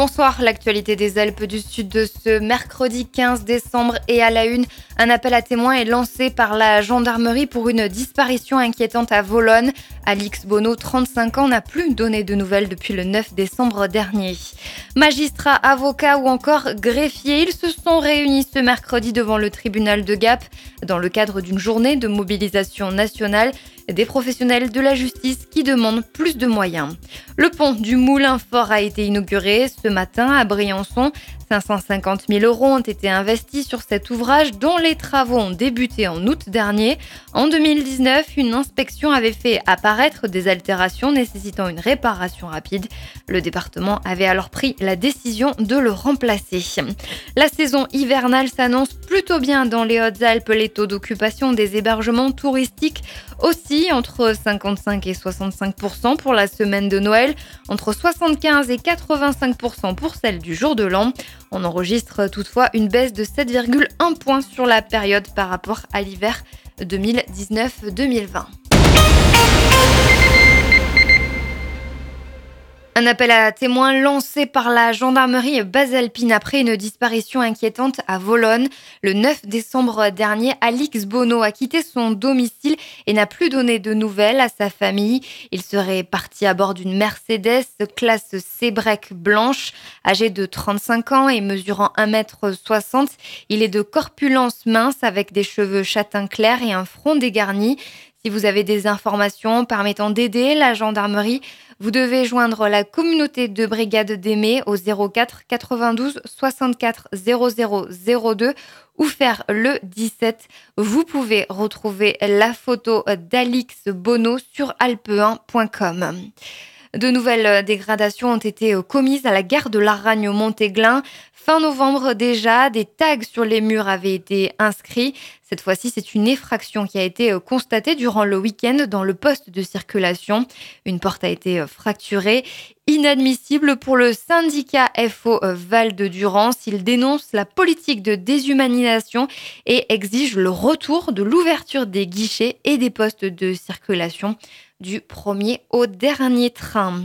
Bonsoir, l'actualité des Alpes du Sud de ce mercredi 15 décembre et à la une, un appel à témoins est lancé par la gendarmerie pour une disparition inquiétante à Volonne. Alix Bonneau, 35 ans, n'a plus donné de nouvelles depuis le 9 décembre dernier. Magistrats, avocats ou encore greffiers, ils se sont réunis ce mercredi devant le tribunal de Gap dans le cadre d'une journée de mobilisation nationale. Des professionnels de la justice qui demandent plus de moyens. Le pont du Moulin-Fort a été inauguré ce matin à Briançon. 550 000 € ont été investis sur cet ouvrage dont les travaux ont débuté en août dernier. En 2019, une inspection avait fait apparaître des altérations nécessitant une réparation rapide. Le département avait alors pris la décision de le remplacer. La saison hivernale s'annonce plutôt bien dans les Hautes-Alpes. Les taux d'occupation des hébergements touristiques aussi entre 55 et 65% pour la semaine de Noël, entre 75 et 85% pour celle du jour de l'an. On enregistre toutefois une baisse de 7,1 points sur la période par rapport à l'hiver 2019-2020. Un appel à témoins lancé par la gendarmerie basalpine après une disparition inquiétante à Volonne. Le 9 décembre dernier, Alix Bonneau a quitté son domicile et n'a plus donné de nouvelles à sa famille. Il serait parti à bord d'une Mercedes classe C-Break blanche. Âgé de 35 ans et mesurant 1,60 m, il est de corpulence mince avec des cheveux châtain clair et un front dégarni. Si vous avez des informations permettant d'aider la gendarmerie, vous devez joindre la communauté de brigade d'Aimé au 04 92 64 00 02 ou faire le 17. Vous pouvez retrouver la photo d'Alix Bonneau sur alpe1.com. De nouvelles dégradations ont été commises à la gare de Laragne au Montéglin. Fin novembre déjà, des tags sur les murs avaient été inscrits. Cette fois-ci, c'est une effraction qui a été constatée durant le week-end dans le poste de circulation. Une porte a été fracturée. Inadmissible pour le syndicat FO Val-de-Durance. Il dénonce la politique de déshumanisation et exige le retour de l'ouverture des guichets et des postes de circulation du premier au dernier train.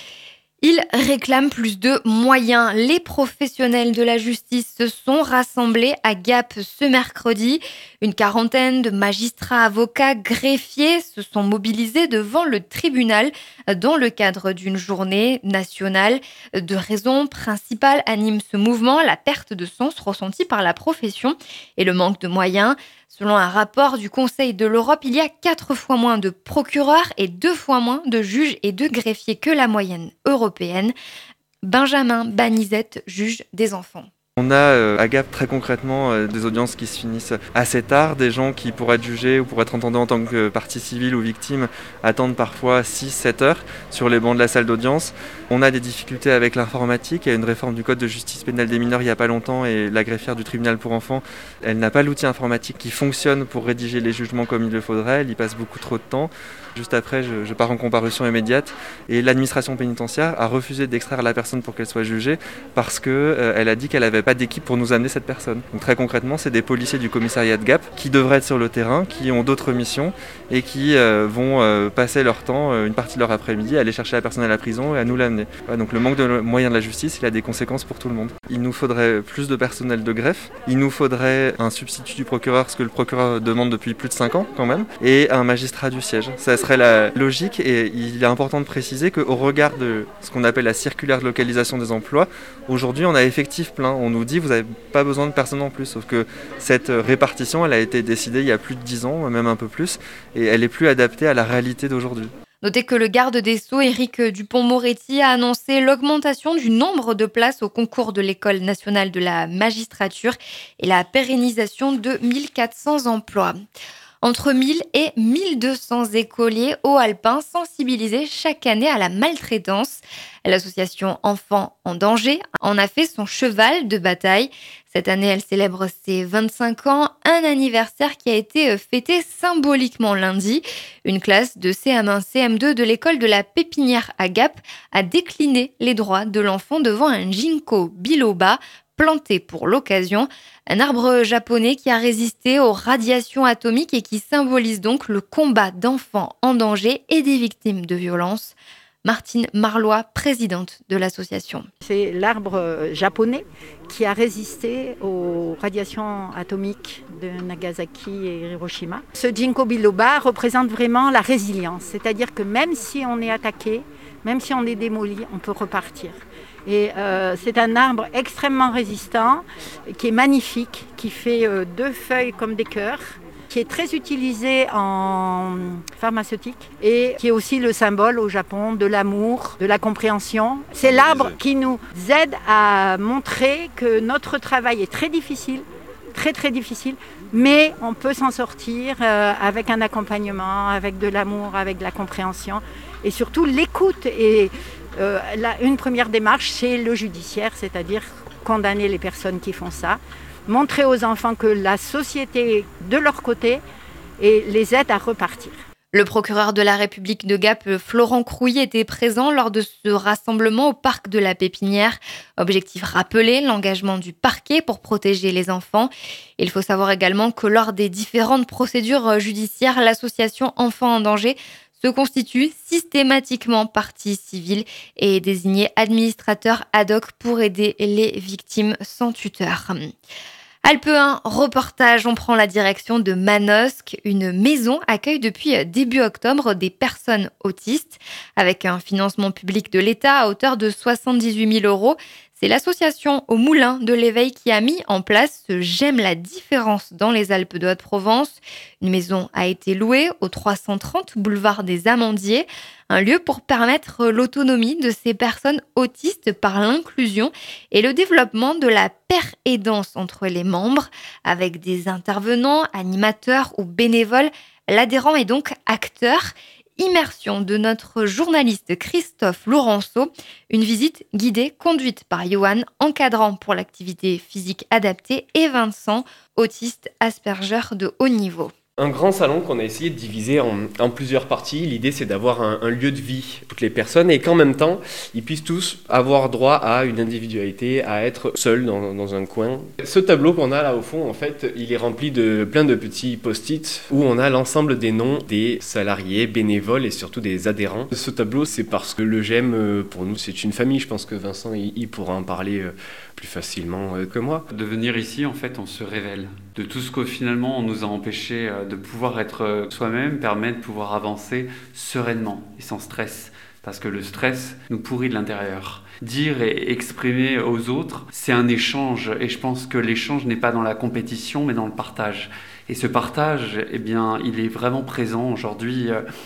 Ils réclament plus de moyens. Les professionnels de la justice se sont rassemblés à Gap ce mercredi. Une quarantaine de magistrats, avocats, greffiers se sont mobilisés devant le tribunal dans le cadre d'une journée nationale. Deux raisons principales animent ce mouvement, la perte de sens ressentie par la profession et le manque de moyens. Selon un rapport du Conseil de l'Europe, il y a 4 fois moins de procureurs et 2 fois moins de juges et de greffiers que la moyenne européenne. Benjamin Banizette, juge des enfants. On a à Gap très concrètement des audiences qui se finissent assez tard, des gens qui pour être jugés ou pour être entendus en tant que partie civile ou victime attendent parfois 6-7 heures sur les bancs de la salle d'audience. On a des difficultés avec l'informatique, il y a une réforme du code de justice pénale des mineurs il n'y a pas longtemps et la greffière du tribunal pour enfants, elle n'a pas l'outil informatique qui fonctionne pour rédiger les jugements comme il le faudrait, elle y passe beaucoup trop de temps. Juste après, je pars en comparution immédiate et l'administration pénitentiaire a refusé d'extraire la personne pour qu'elle soit jugée parce qu'elle a dit qu'elle n'avait pas d'équipe pour nous amener cette personne. Donc très concrètement, c'est des policiers du commissariat de Gap qui devraient être sur le terrain, qui ont d'autres missions et qui vont passer leur temps, une partie de leur après-midi, à aller chercher la personne à la prison et à nous l'amener. Voilà, donc le manque de moyens de la justice, il a des conséquences pour tout le monde. Il nous faudrait plus de personnel de greffe, il nous faudrait un substitut du procureur, ce que le procureur demande depuis plus de 5 ans quand même, et un magistrat du siège. Ça serait la logique et il est important de préciser qu'au regard de ce qu'on appelle la circulaire de localisation des emplois, aujourd'hui on a effectif plein. On nous dit vous n'avez pas besoin de personne en plus, sauf que cette répartition elle a été décidée il y a plus de 10 ans, même un peu plus, et elle est plus adaptée à la réalité d'aujourd'hui. Notez que le garde des Sceaux, Éric Dupond-Moretti, a annoncé l'augmentation du nombre de places au concours de l'École nationale de la magistrature et la pérennisation de 1400 emplois. Entre 1000 et 1200 écoliers haut-alpins sensibilisés chaque année à la maltraitance. L'association Enfants en danger en a fait son cheval de bataille. Cette année, elle célèbre ses 25 ans, un anniversaire qui a été fêté symboliquement lundi. Une classe de CM1-CM2 de l'école de la Pépinière à Gap a décliné les droits de l'enfant devant un ginkgo biloba planté pour l'occasion, un arbre japonais qui a résisté aux radiations atomiques et qui symbolise donc le combat d'enfants en danger et des victimes de violences. Martine Marlois, présidente de l'association. C'est l'arbre japonais qui a résisté aux radiations atomiques de Nagasaki et Hiroshima. Ce ginkgo biloba représente vraiment la résilience, c'est-à-dire que même si on est attaqué, même si on est démoli, on peut repartir. Et c'est un arbre extrêmement résistant, qui est magnifique, qui fait 2 feuilles comme des cœurs, qui est très utilisé en pharmaceutique et qui est aussi le symbole au Japon de l'amour, de la compréhension. C'est l'arbre qui nous aide à montrer que notre travail est très difficile, très très difficile, mais on peut s'en sortir avec un accompagnement, avec de l'amour, avec de la compréhension et surtout l'écoute. Et une première démarche, c'est le judiciaire, c'est-à-dire condamner les personnes qui font ça, montrer aux enfants que la société est de leur côté et les aide à repartir. Le procureur de la République de Gap, Florent Crouy, était présent lors de ce rassemblement au parc de la Pépinière. Objectif rappeler l'engagement du parquet pour protéger les enfants. Il faut savoir également que lors des différentes procédures judiciaires, l'association Enfants en danger se constitue systématiquement partie civile et est désigné administrateur ad hoc pour aider les victimes sans tuteur. Alpe 1, reportage, on prend la direction de Manosque. Une maison accueille depuis début octobre des personnes autistes. Avec un financement public de l'État à hauteur de 78 000 €, c'est l'association Au Moulin de l'Éveil qui a mis en place ce J'aime la différence dans les Alpes de Haute-Provence. Une maison a été louée au 330 boulevard des Amandiers, un lieu pour permettre l'autonomie de ces personnes autistes par l'inclusion et le développement de la paire-aidance entre les membres. Avec des intervenants, animateurs ou bénévoles, l'adhérent est donc acteur. Immersion de notre journaliste Christophe Laurenceau, une visite guidée conduite par Johan, encadrant pour l'activité physique adaptée, et Vincent, autiste Asperger de haut niveau. Un grand salon qu'on a essayé de diviser en plusieurs parties. L'idée, c'est d'avoir un lieu de vie pour toutes les personnes et qu'en même temps, ils puissent tous avoir droit à une individualité, à être seuls dans un coin. Ce tableau qu'on a là au fond, en fait, il est rempli de plein de petits post-it où on a l'ensemble des noms des salariés, bénévoles et surtout des adhérents. Ce tableau, c'est parce que le GEM, pour nous, c'est une famille. Je pense que Vincent, il pourra en parler plus facilement que moi. De venir ici, en fait, on se révèle de tout ce que finalement on nous a empêché de pouvoir être soi-même, permet de pouvoir avancer sereinement et sans stress. Parce que le stress nous pourrit de l'intérieur. Dire et exprimer aux autres, c'est un échange. Et je pense que l'échange n'est pas dans la compétition, mais dans le partage. Et ce partage, eh bien, il est vraiment présent aujourd'hui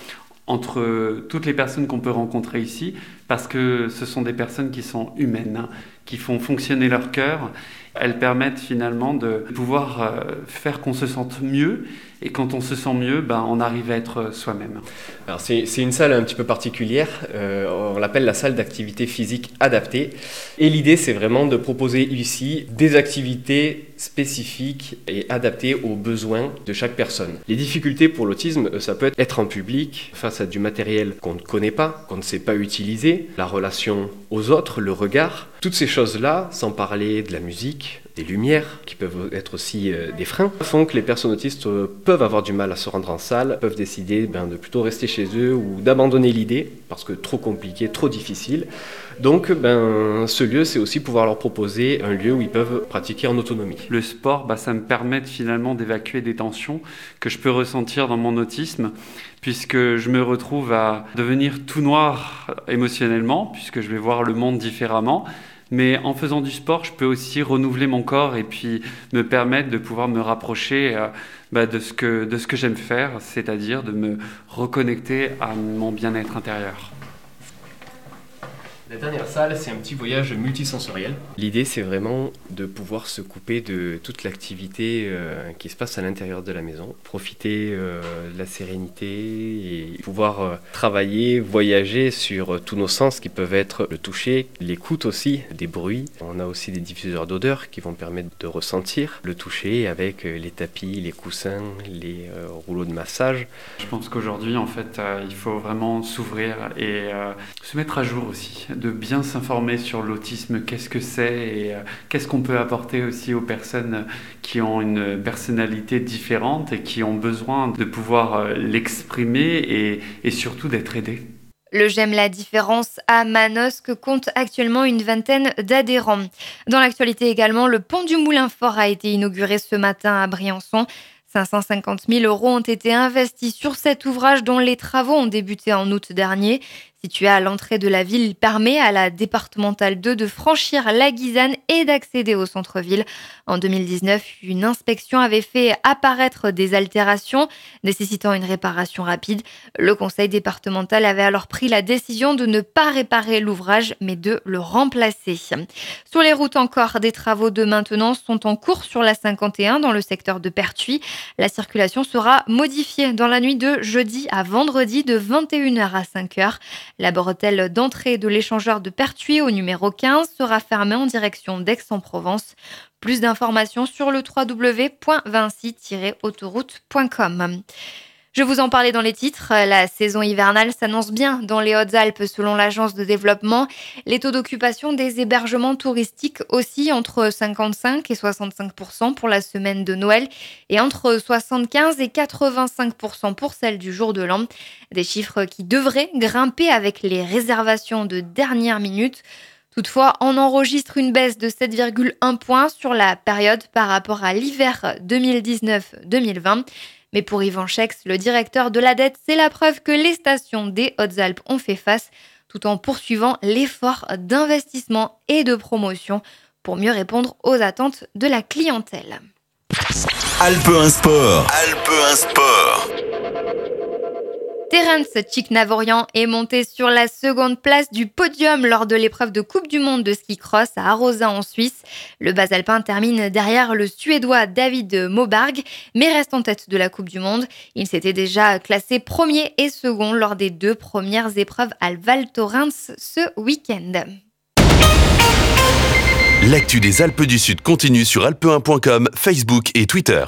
entre toutes les personnes qu'on peut rencontrer ici, parce que ce sont des personnes qui sont humaines, qui font fonctionner leur cœur. Elles permettent finalement de pouvoir faire qu'on se sente mieux. Et quand on se sent mieux, on arrive à être soi-même. Alors c'est une salle un petit peu particulière. On l'appelle la salle d'activité physique adaptée. Et l'idée, c'est vraiment de proposer ici des activités spécifiques et adaptées aux besoins de chaque personne. Les difficultés pour l'autisme, ça peut être en public, face à du matériel qu'on ne connaît pas, qu'on ne sait pas utiliser, la relation aux autres, le regard. Toutes ces choses-là, sans parler de la musique, des lumières, qui peuvent être aussi des freins, font que les personnes autistes peuvent avoir du mal à se rendre en salle, peuvent décider de plutôt rester chez eux ou d'abandonner l'idée, parce que trop compliqué, trop difficile. Donc ce lieu, c'est aussi pouvoir leur proposer un lieu où ils peuvent pratiquer en autonomie. Le sport, ça me permet finalement d'évacuer des tensions que je peux ressentir dans mon autisme, puisque je me retrouve à devenir tout noir émotionnellement, puisque je vais voir le monde différemment. Mais en faisant du sport, je peux aussi renouveler mon corps et puis me permettre de pouvoir me rapprocher de ce que j'aime faire, c'est-à-dire de me reconnecter à mon bien-être intérieur. La dernière salle, c'est un petit voyage multisensoriel. L'idée, c'est vraiment de pouvoir se couper de toute l'activité qui se passe à l'intérieur de la maison, profiter de la sérénité et pouvoir travailler, voyager sur tous nos sens qui peuvent être le toucher, l'écoute aussi, des bruits. On a aussi des diffuseurs d'odeurs qui vont permettre de ressentir le toucher avec les tapis, les coussins, les rouleaux de massage. Je pense qu'aujourd'hui, en fait, il faut vraiment s'ouvrir et se mettre à jour aussi, de bien s'informer sur l'autisme, qu'est-ce que c'est et qu'est-ce qu'on peut apporter aussi aux personnes qui ont une personnalité différente et qui ont besoin de pouvoir l'exprimer et surtout d'être aidées. Le J'aime la différence à Manosque compte actuellement une vingtaine d'adhérents. Dans l'actualité également, le pont du Moulin-Fort a été inauguré ce matin à Briançon. 550 000 € ont été investis sur cet ouvrage dont les travaux ont débuté en août dernier. Situé à l'entrée de la ville, il permet à la départementale 2 de franchir la Guisane et d'accéder au centre-ville. En 2019, une inspection avait fait apparaître des altérations nécessitant une réparation rapide. Le conseil départemental avait alors pris la décision de ne pas réparer l'ouvrage, mais de le remplacer. Sur les routes encore, des travaux de maintenance sont en cours sur la 51 dans le secteur de Pertuis. La circulation sera modifiée dans la nuit de jeudi à vendredi de 21h à 5h. La bretelle d'entrée de l'échangeur de Pertuis au numéro 15 sera fermée en direction d'Aix-en-Provence. Plus d'informations sur le www.vinci-autoroute.com. Je vous en parlais dans les titres, la saison hivernale s'annonce bien dans les Hautes-Alpes selon l'agence de développement. Les taux d'occupation des hébergements touristiques oscillent entre 55 et 65% pour la semaine de Noël et entre 75 et 85% pour celle du jour de l'an. Des chiffres qui devraient grimper avec les réservations de dernière minute. Toutefois, on enregistre une baisse de 7,1 points sur la période par rapport à l'hiver 2019-2020. Mais pour Yvan Chex, le directeur de l'ADETE, c'est la preuve que les stations des Hautes-Alpes ont fait face tout en poursuivant l'effort d'investissement et de promotion pour mieux répondre aux attentes de la clientèle. Alpe 1 Sport. Alpe 1 Sport. Terence Tchiknavorian est monté sur la seconde place du podium lors de l'épreuve de Coupe du Monde de ski cross à Arosa en Suisse. Le Basalpin termine derrière le Suédois David Moberg, mais reste en tête de la Coupe du Monde. Il s'était déjà classé premier et second lors des 2 premières épreuves à Val Thorens ce week-end. L'actu des Alpes du Sud continue sur alpe1.com, Facebook et Twitter.